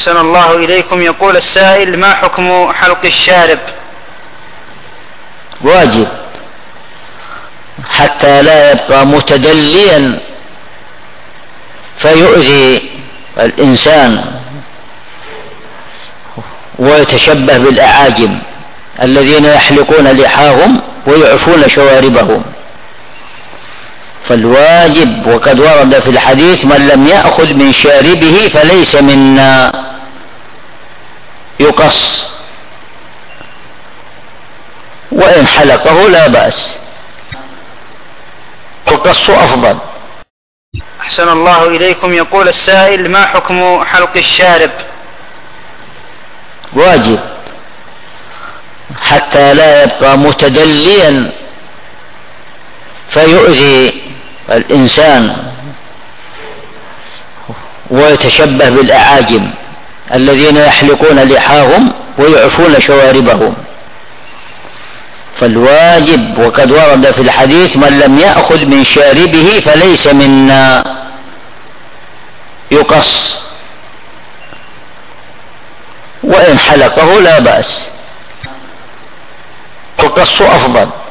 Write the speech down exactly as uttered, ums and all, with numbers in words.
أحسن الله إليكم. يقول السائل: ما حكم حلق الشارب؟ واجب حتى لا يبقى متدليا فيؤذي الإنسان ويتشبه بالأعاجم الذين يحلقون لحاهم ويعفون شواربهم. فالواجب، وقد ورد في الحديث: من لم يأخذ من شاربه فليس منا. يقص، وإن حلقه لا بأس، القص أفضل. أحسن الله إليكم. يقول السائل: ما حكم حلق الشارب؟ واجب حتى لا يبقى متدليا فيؤذي الإنسان ويتشبه بالأعاجم الذين يحلقون لحاهم ويعفون شواربهم. فالواجب، وقد ورد في الحديث: من لم يأخذ من شاربه فليس منا. يقص، وإن حلقه لا بأس، القص أفضل.